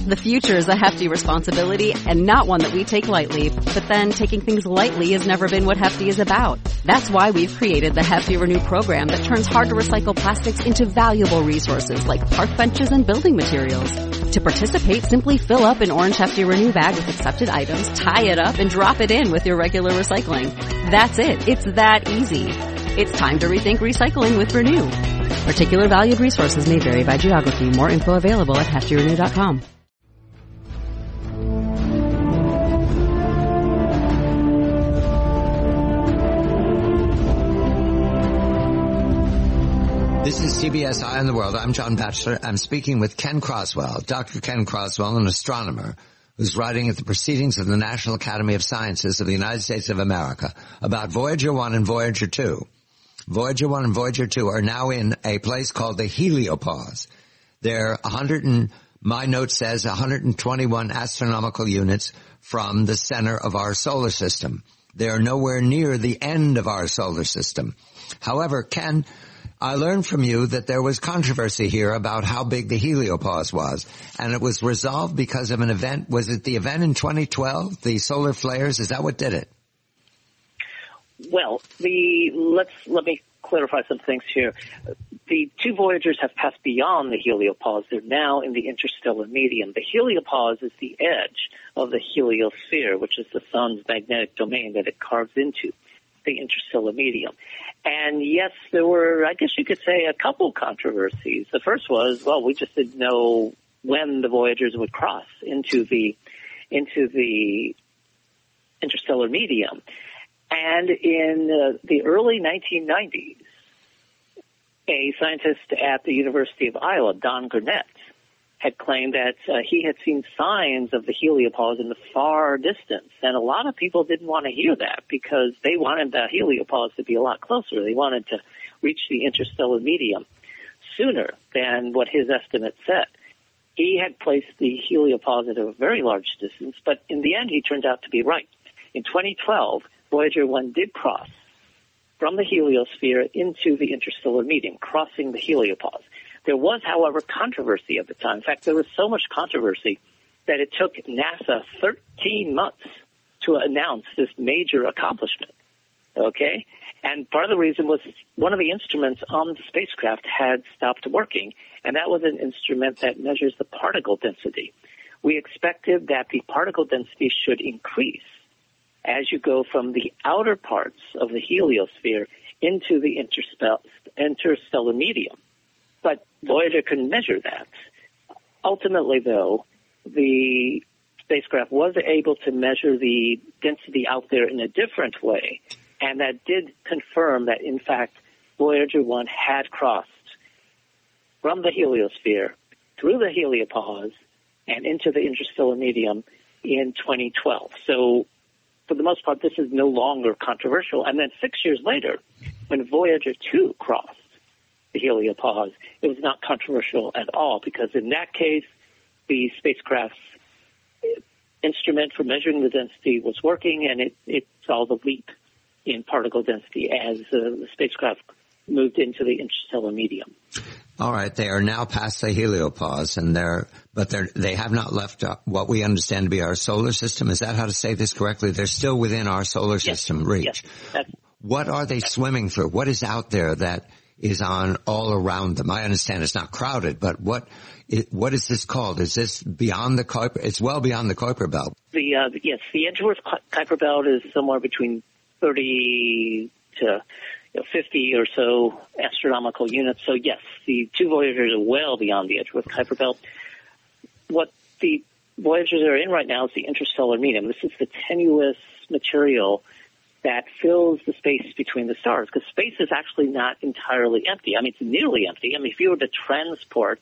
The future is a hefty responsibility and not one that we take lightly, but then taking things lightly has never been what Hefty is about. That's why we've created the Hefty Renew program that turns hard to recycle plastics into valuable resources like park benches and building materials. To participate, simply fill up an orange Hefty Renew bag with accepted items, tie it up, and drop it in with your regular recycling. That's it. It's that easy. It's time to rethink recycling with Renew. Particular valued resources may vary by geography. More info available at heftyrenew.com. This is CBS Eye on the World. I'm John Batchelor. I'm speaking with Ken Croswell, Dr. Ken Croswell, an astronomer who's writing at the Proceedings of the National Academy of Sciences of the United States of America about Voyager 1 and Voyager 2. Voyager 1 and Voyager 2 are now in a place called the heliopause. They're my note says 121 astronomical units from the center of our solar system. They're nowhere near the end of our solar system. However, Ken, I learned from you that there was controversy here about how big the heliopause was, and it was resolved because of an event. Was it the event in 2012, the solar flares? Is that what did it? Well, let me clarify some things here. The two Voyagers have passed beyond the heliopause. They're now in the interstellar medium. The heliopause is the edge of the heliosphere, which is the sun's magnetic domain that it carves into the interstellar medium. And yes, there were, I guess you could say, a couple controversies. The first was, well, we just didn't know when the Voyagers would cross into the interstellar medium. And in the early 1990s, a scientist at the University of Iowa, Don Gurnett, had claimed that he had seen signs of the heliopause in the far distance. And a lot of people didn't want to hear that because they wanted the heliopause to be a lot closer. They wanted to reach the interstellar medium sooner than what his estimate said. He had placed the heliopause at a very large distance, but in the end, he turned out to be right. In 2012, Voyager 1 did cross from the heliosphere into the interstellar medium, crossing the heliopause. There was, however, controversy at the time. In fact, there was so much controversy that it took NASA 13 months to announce this major accomplishment, okay? And part of the reason was one of the instruments on the spacecraft had stopped working, and that was an instrument that measures the particle density. We expected that the particle density should increase as you go from the outer parts of the heliosphere into the interstellar medium. But Voyager couldn't measure that. Ultimately, though, the spacecraft was able to measure the density out there in a different way, and that did confirm that, in fact, Voyager 1 had crossed from the heliosphere through the heliopause and into the interstellar medium in 2012. So, for the most part, this is no longer controversial. And then 6 years later, when Voyager 2 crossed the heliopause, it was not controversial at all because in that case, the spacecraft's instrument for measuring the density was working, and it saw the leap in particle density as the spacecraft moved into the interstellar medium. All right, they are now past the heliopause, and they have not left what we understand to be our solar system. Is that how to say this correctly? They're still within our solar system reach. Yes. What are they swimming through? What is out there that is on all around them? I understand it's not crowded, but what is this called? Is this beyond the Kuiper? It's well beyond the Kuiper belt. Yes, the Edgeworth Kuiper belt is somewhere between 30 to 50 or so astronomical units. So yes, the two Voyagers are well beyond the Edgeworth Kuiper belt. What the Voyagers are in right now is the interstellar medium. This is the tenuous material that fills the space between the stars, because space is actually not entirely empty. I mean, it's nearly empty. I mean, if you were to transport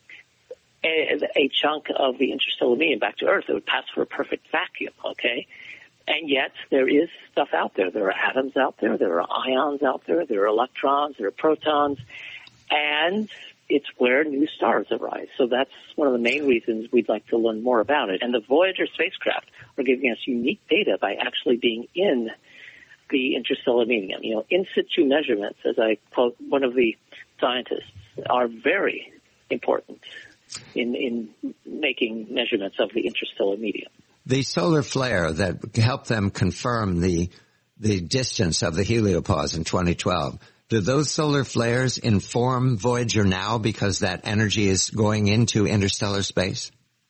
a chunk of the interstellar medium back to Earth, it would pass for a perfect vacuum, okay? And yet there is stuff out there. There are atoms out there. There are ions out there. There are electrons. There are protons. And it's where new stars arise. So that's one of the main reasons we'd like to learn more about it. And the Voyager spacecraft are giving us unique data by actually being in the interstellar medium. You know, in situ measurements, as I quote one of the scientists, are very important in making measurements of the interstellar medium. The solar flare that helped them confirm the distance of the heliopause in 2012, do those solar flares inform Voyager now because that energy is going into interstellar space?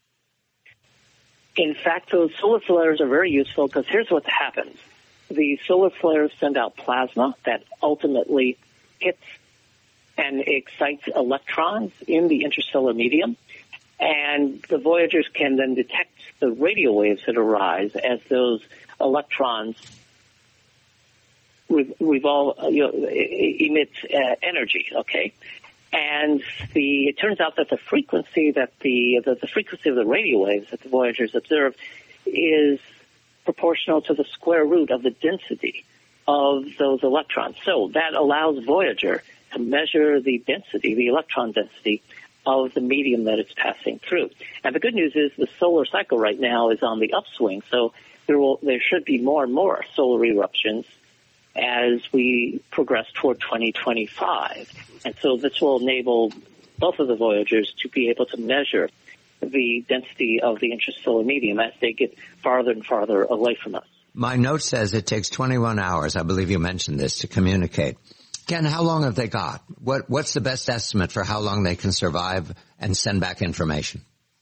In fact, those solar flares are very useful because here's what happens. The solar flares send out plasma that ultimately hits and excites electrons in the interstellar medium, and the Voyagers can then detect the radio waves that arise as those electrons emit energy. Okay, and it turns out that the frequency of the radio waves that the Voyagers observed is proportional to the square root of the density of those electrons. So that allows Voyager to measure the density, the electron density of the medium that it's passing through. And the good news is the solar cycle right now is on the upswing, so there should be more and more solar eruptions as we progress toward 2025. And so this will enable both of the Voyagers to be able to measure the density of the interstellar medium as they get farther and farther away from us. My note says it takes 21 hours, I believe you mentioned this, to communicate. Ken, how long have they got? What's the best estimate for how long they can survive and send back information?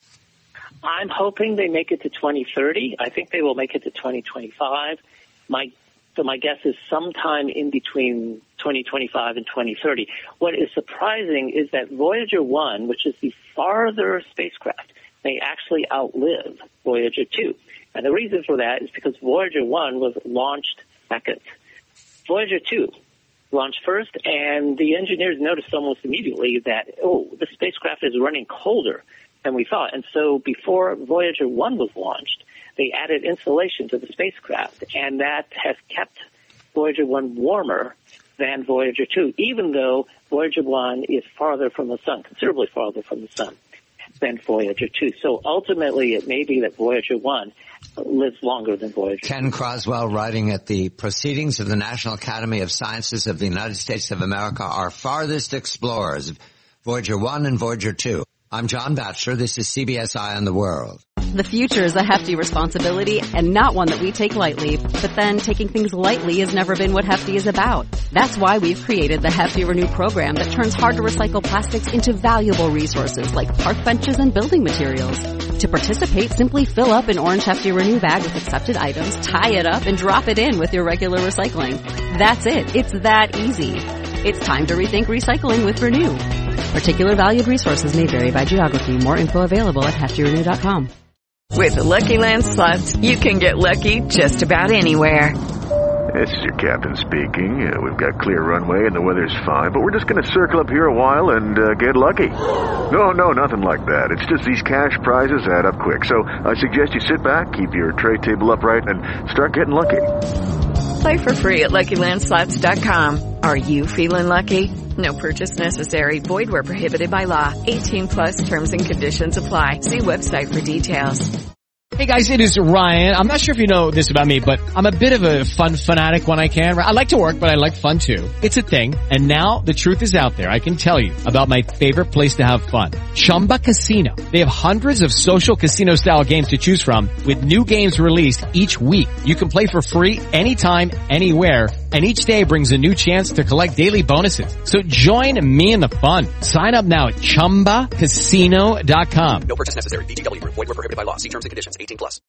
I'm hoping they make it to 2030. I think they will make it to 2025. My guess is sometime in between 2025 and 2030. What is surprising is that Voyager 1, which is the farther spacecraft, may actually outlive Voyager 2. And the reason for that is because Voyager 1 was launched second. Voyager 2 launched first, and the engineers noticed almost immediately that, the spacecraft is running colder than we thought. And so before Voyager 1 was launched, they added insulation to the spacecraft, and that has kept Voyager 1 warmer than Voyager 2, even though Voyager 1 is farther from the sun, considerably farther from the sun than Voyager 2. So ultimately, it may be that Voyager 1 lives longer than Voyager 2. Ken Croswell, writing at the Proceedings of the National Academy of Sciences of the United States of America, our farthest explorers, Voyager 1 and Voyager 2. I'm John Batchelor. This is CBS Eye on the World. The future is a hefty responsibility and not one that we take lightly. But then taking things lightly has never been what Hefty is about. That's why we've created the Hefty Renew program that turns hard-to-recycle plastics into valuable resources like park benches and building materials. To participate, simply fill up an orange Hefty Renew bag with accepted items, tie it up, and drop it in with your regular recycling. That's it. It's that easy. It's time to rethink recycling with Renew. Particular valued resources may vary by geography. More info available at heftyrenew.com. With the Lucky Land Slots, you can get lucky just about anywhere. This is your captain speaking. We've got clear runway and the weather's fine, but we're just going to circle up here a while and get lucky. No, nothing like that. It's just these cash prizes add up quick. So I suggest you sit back, keep your tray table upright, and start getting lucky. Play for free at LuckyLandSlots.com. Are you feeling lucky? No purchase necessary. Void where prohibited by law. 18+ terms and conditions apply. See website for details. Hey guys, it is Ryan. I'm not sure if you know this about me, but I'm a bit of a fun fanatic when I can. I like to work, but I like fun too. It's a thing. And now the truth is out there. I can tell you about my favorite place to have fun. Chumba Casino. They have hundreds of social casino style games to choose from with new games released each week. You can play for free anytime, anywhere. And each day brings a new chance to collect daily bonuses. So join me in the fun. Sign up now at ChumbaCasino.com. No purchase necessary. VGW Group. Void where prohibited by law. See terms and conditions. 18+.